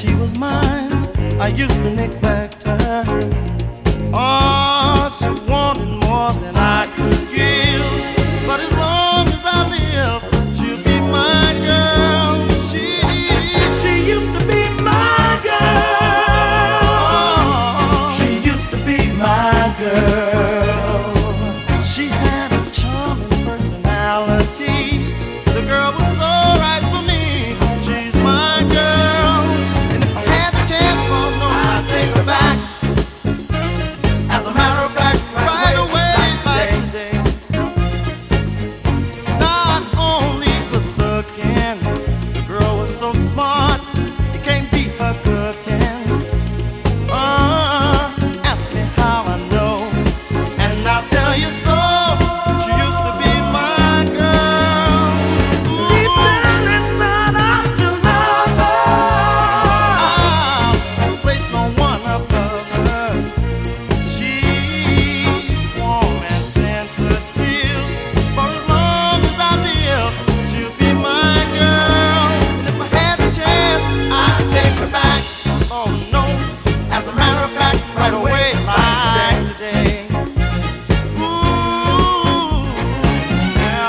she was mine, I used to neglect her. Oh, she wanted more than I could give. But as long as I live, she'll be my girl. She used to be my girl. She used to be my girl. She had a charming personality. The girl was so right for me. She's my girl. And if I had the chance, oh no, I'd take her back. As a matter of fact, right away, like today. Not only good looking, the girl was so smart, you can't beat her cooking. Ask me how I know, and I'll tell you so. She used to be my girl. Deep down inside, I still love her. I'll place no one above her. She's warm and sensitive. For as long as I live, she'll be my girl. And if I had the chance, I'd take her back. Oh no, as a matter of fact, right away, like today. Ooh, yeah.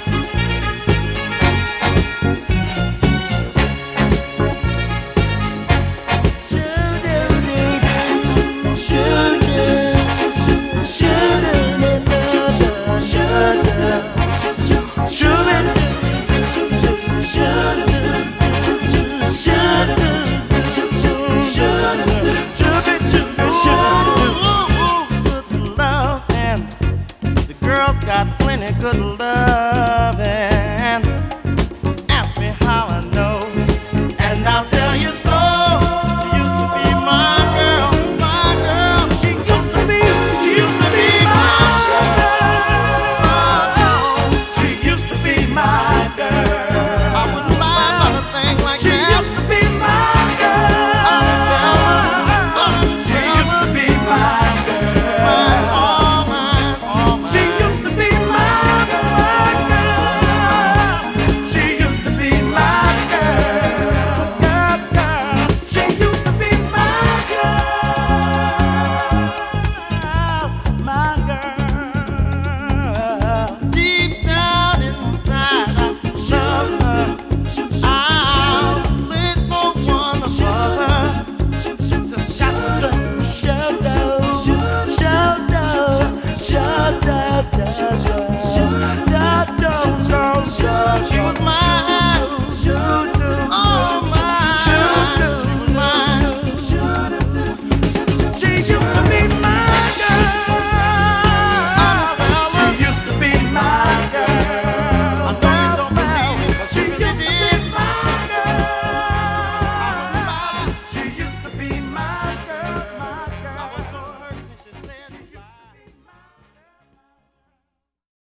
Good love, and the girls got plenty good love. And ask me how I know, and I'll tell you so. She used to be my girl, my girl. She used to be my girl. She used to be my girl. I wouldn't lie about a thing like that. She used to be my girl. She used to be my girl. All mine, all mine. She used to be my girl. She used to be my girl. She used to be my girl. My girl. Deep down inside, I love her. I'll place no one above her. Shout out, shout out, shout out, shout out.